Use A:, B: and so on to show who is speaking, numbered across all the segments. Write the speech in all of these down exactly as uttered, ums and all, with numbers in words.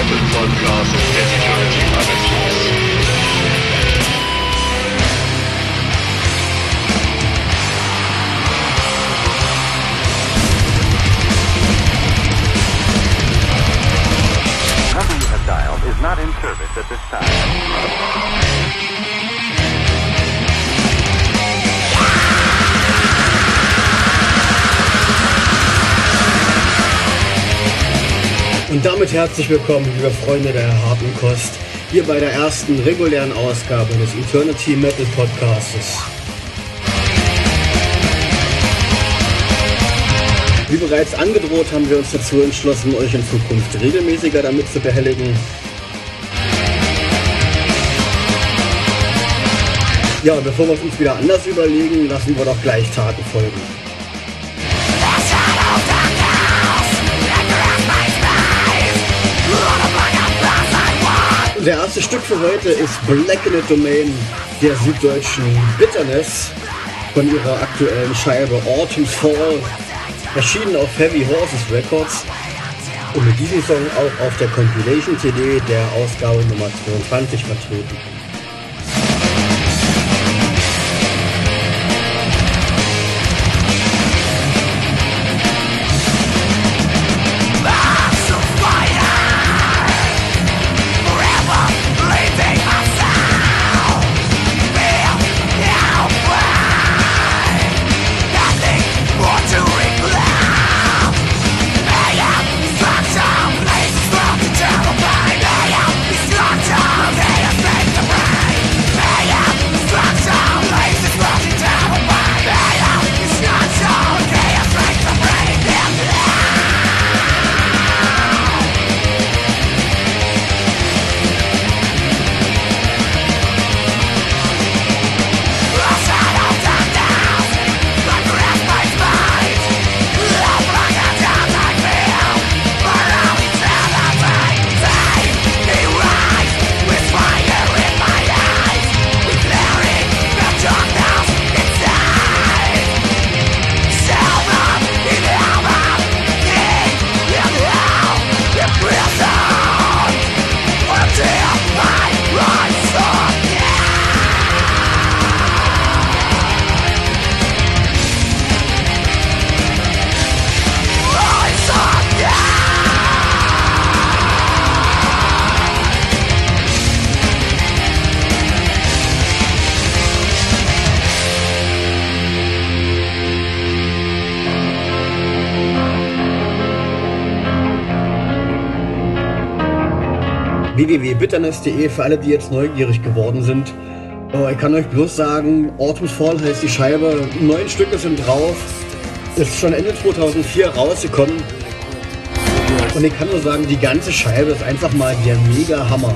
A: Metal Podcast des Eternity Magazins.
B: Number you have dialed is not in service at this time.
C: Und damit herzlich willkommen, liebe Freunde der harten Kost, hier bei der ersten regulären Ausgabe des Eternity Metal Podcasts. Wie bereits angedroht, haben wir uns dazu entschlossen, euch in Zukunft regelmäßiger damit zu behelligen. Ja, und bevor wir es uns wieder anders überlegen, lassen wir doch gleich Taten folgen. Der erste Stück für heute ist Blackened Domain der süddeutschen Bitterness von ihrer aktuellen Scheibe Autumn's Fall, erschienen auf Heavy Horses Records und mit diesem Song auch auf der Compilation-C D der Ausgabe Nummer zweiundzwanzig vertreten. w w w punkt bitterness punkt de für alle, die jetzt neugierig geworden sind. Oh, ich kann euch bloß sagen, Autumn's Fall heißt die Scheibe, neun Stücke sind drauf, ist schon Ende zweitausendvier rausgekommen und ich kann nur sagen, die ganze Scheibe ist einfach mal der mega Hammer.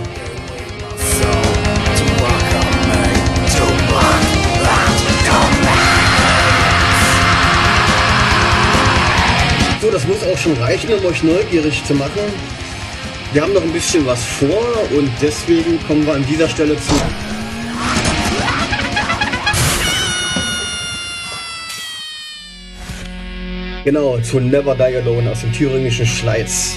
C: So, das muss auch schon reichen, um euch neugierig zu machen. Wir haben noch ein bisschen was vor und deswegen kommen wir an dieser Stelle zu. Genau, zu Never Die Alone aus dem thüringischen Schleiz.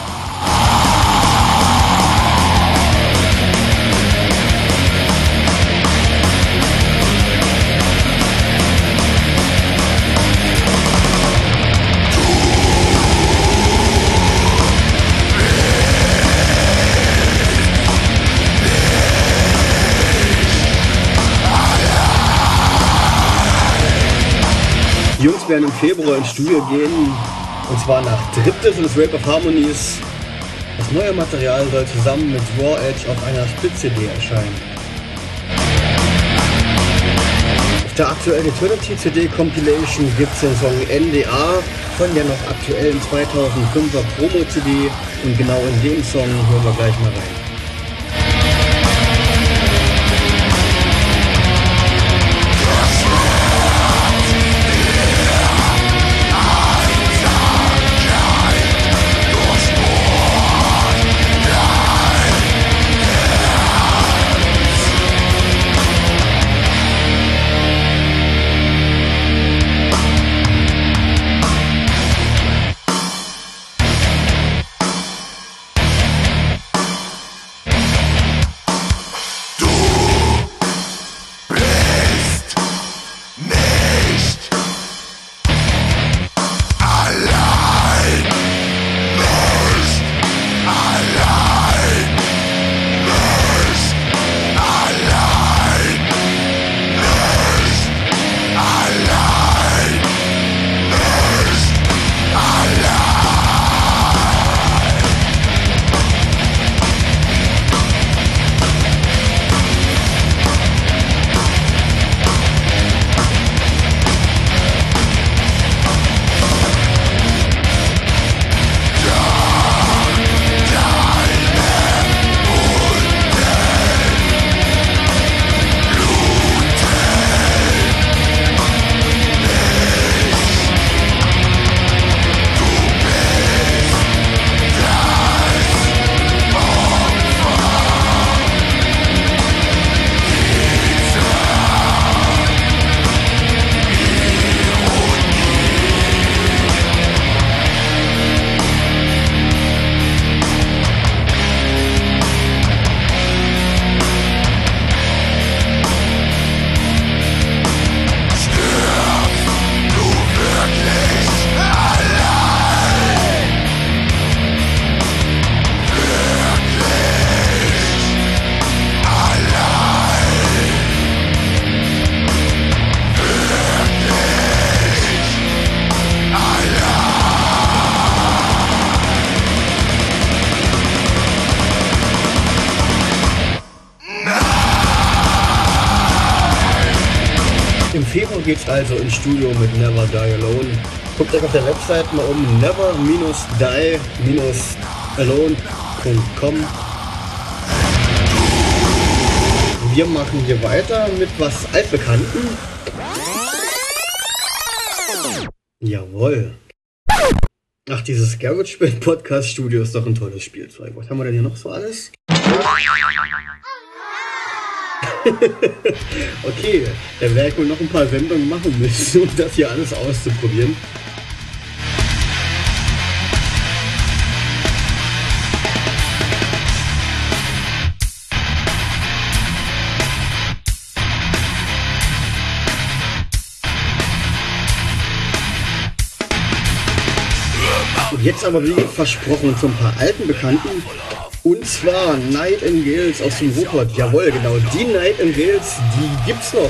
C: Die Jungs werden im Februar ins Studio gehen, und zwar nach Triptys und das Rape of Harmonies. Das neue Material soll zusammen mit Raw Edge auf einer Split-C D erscheinen. Auf der aktuellen Eternity-C D Compilation gibt es den Song N D A von der noch aktuellen zweitausendfünfer Promo-C D und genau in dem Song hören wir gleich mal rein. geht's also ins Studio mit Never Die Alone. Guckt euch auf der Website mal um, never die alone punkt com. Wir machen hier weiter mit was Altbekannten. Jawohl. Ach, dieses GarageBand Podcast Studio ist doch ein tolles Spielzeug. Was haben wir denn hier noch so alles? Okay, dann werde ich wohl noch ein paar Sendungen machen müssen, um das hier alles auszuprobieren. Jetzt aber wie versprochen zu ein paar alten Bekannten. Und zwar Nightingales aus dem Ruhrpott. Jawohl, genau, die Nightingales, die gibt's noch.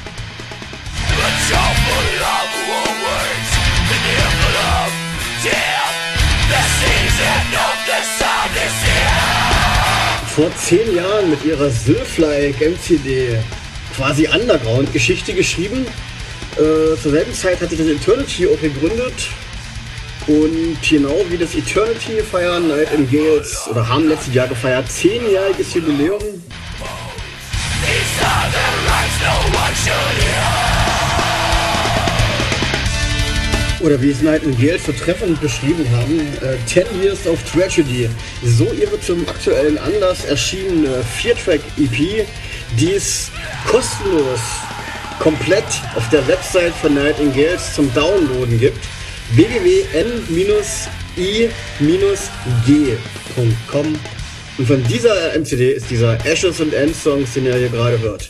C: Vor zehn Jahren mit ihrer Sylph-like M C D quasi Underground-Geschichte geschrieben. Äh, zur selben Zeit hatte das Eternity auch gegründet. Und genau wie das Eternity feiern Nightingales oder haben letztes Jahr gefeiert, zehnjähriges Jubiläum. Oder wie es Nightingales so treffend beschrieben haben, äh, ten Years of Tragedy. So ihre zum aktuellen Anlass erschienene vier-Track-E P, die es kostenlos komplett auf der Website von Nightingales zum Downloaden gibt. w w w punkt n i g punkt com. Und von dieser M C D ist dieser Ashes and End Songs, den ihr hier gerade hört.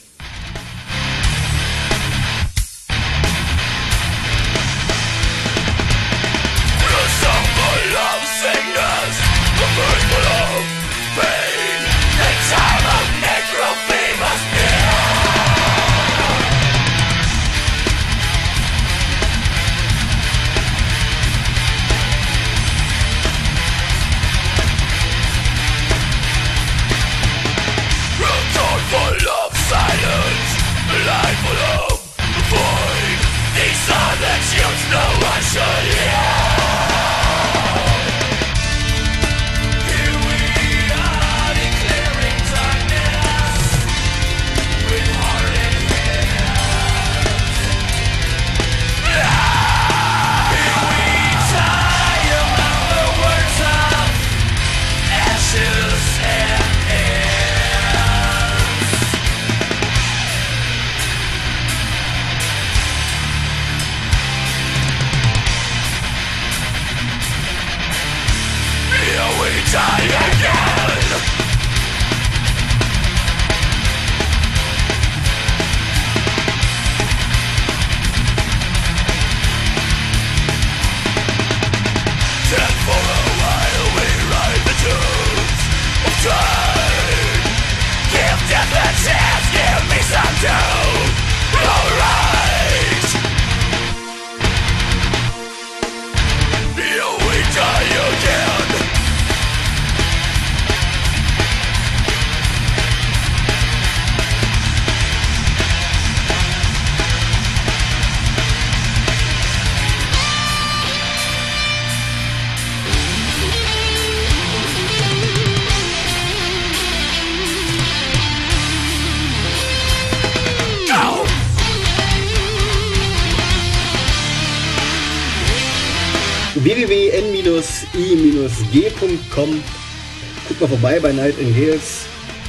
C: w w w punkt n i g punkt com. Guckt mal vorbei bei Nightingales.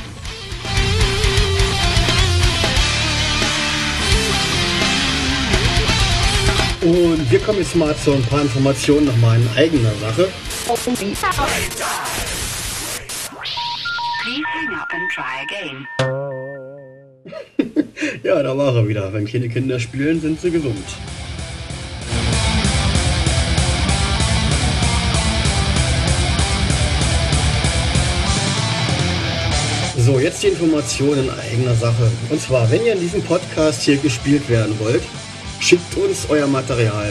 C: Und wir kommen jetzt mal zu ein paar Informationen nochmal in eigener Sache. Ja, da war er wieder. Wenn keine Kinder spielen, sind sie gesund. So, jetzt die Information in eigener Sache. Und zwar, wenn ihr in diesem Podcast hier gespielt werden wollt, schickt uns euer Material.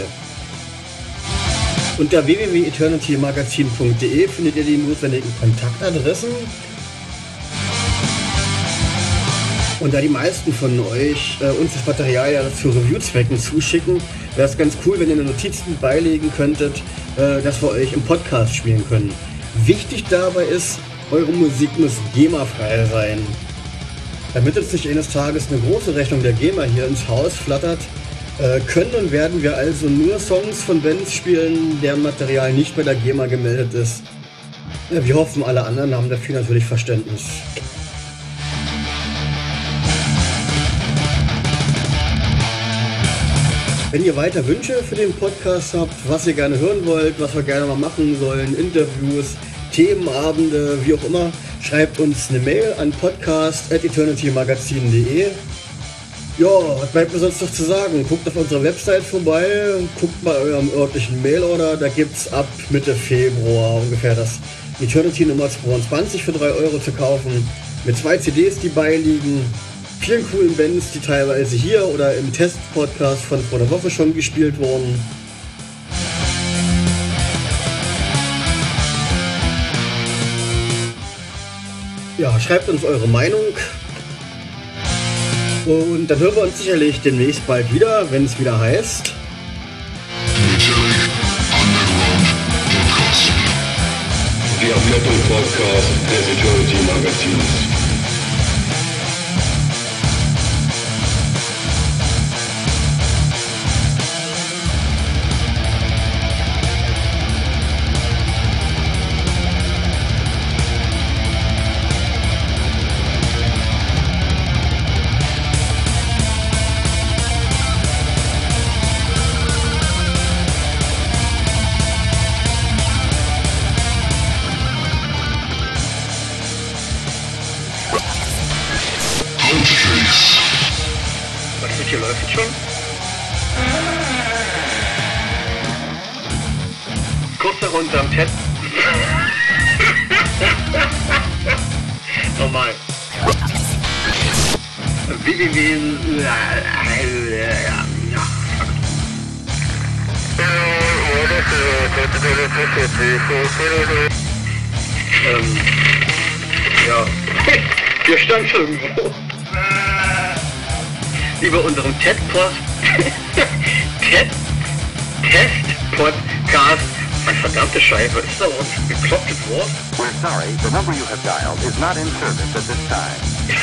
C: Unter w w w punkt eternity magazin punkt d e findet ihr die notwendigen Kontaktadressen. Und da die meisten von euch äh, uns das Material ja zu Review-Zwecken zuschicken, wäre es ganz cool, wenn ihr eine Notiz beilegen könntet, äh, dass wir euch im Podcast spielen können. Wichtig dabei ist, eure Musik muss GEMA-frei sein. Damit uns nicht eines Tages eine große Rechnung der GEMA hier ins Haus flattert, äh, können und werden wir also nur Songs von Bands spielen, deren Material nicht bei der GEMA gemeldet ist. Ja, wir hoffen, alle anderen haben dafür natürlich Verständnis. Wenn ihr weiter Wünsche für den Podcast habt, was ihr gerne hören wollt, was wir gerne mal machen sollen, Interviews, Themenabende, wie auch immer, schreibt uns eine Mail an podcast at eternitymagazin punkt de. Ja, was bleibt mir sonst noch zu sagen? Guckt auf unserer Website vorbei, guckt bei eurem örtlichen Mailorder, da gibt's ab Mitte Februar ungefähr das Eternity Nummer zweiundzwanzig für drei Euro zu kaufen, mit zwei C Ds, die beiliegen, vielen coolen Bands, die teilweise hier oder im Test-Podcast von vor der Woche schon gespielt wurden. Ja, schreibt uns eure Meinung. Und dann hören wir uns sicherlich demnächst bald wieder, wenn es wieder heißt
A: Der Metal Podcast des Eternity Magazins.
B: Was ist hier läuft schon? Kurz herunter am Ted. Nochmal. www. Ähm. Ja. Hier stand irgendwo. Über unserem TED-Post, TED, Test-Podcast. Eine verdammte Scheibe, ist da ein geklopptes Wort? We're sorry, the number you have dialed is not in service at this time.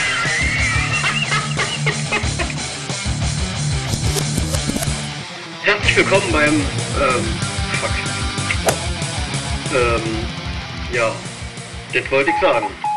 C: Herzlich willkommen beim, ähm, fuck. Ähm, ja, das wollte ich sagen.